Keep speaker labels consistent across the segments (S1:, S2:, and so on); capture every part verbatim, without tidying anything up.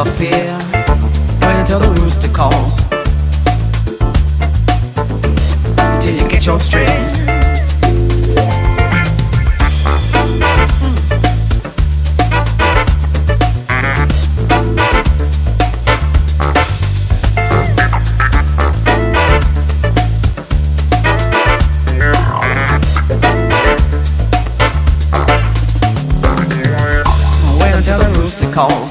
S1: never fear. Wait until the rooster calls, till you get your strength. Calls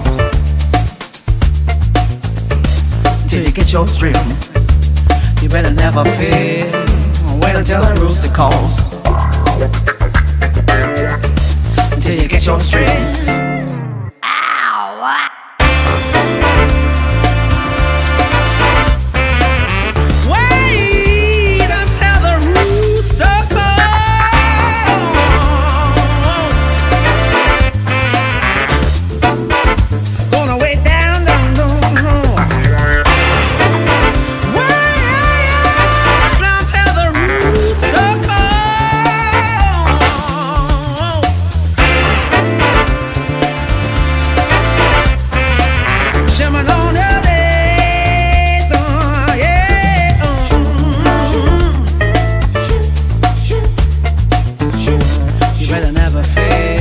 S1: till you get your strength. You better never fear. Wait until the rooster calls till you get your strength. Ow! Wait until the rooster calls. Gonna wait down, down, down, down. Wait until the rooster calls. Shimmin' on the days, uh, yeah, uh. You better never fear.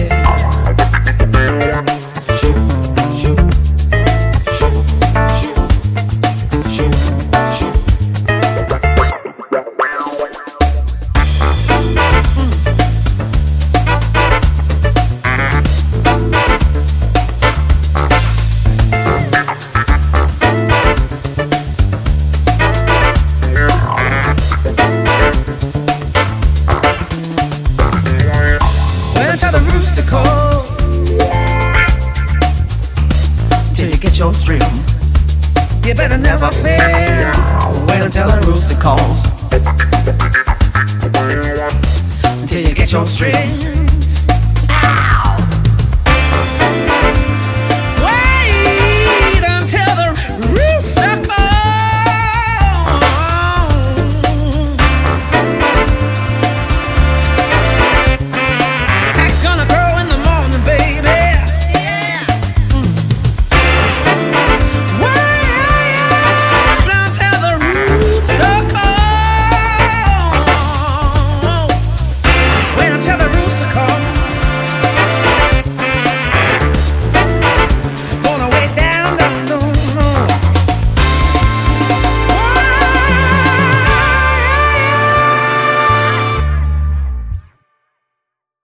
S1: Until the rooster calls, till you get your strength. You better never fear. Wait until the rooster calls, until you get your strength.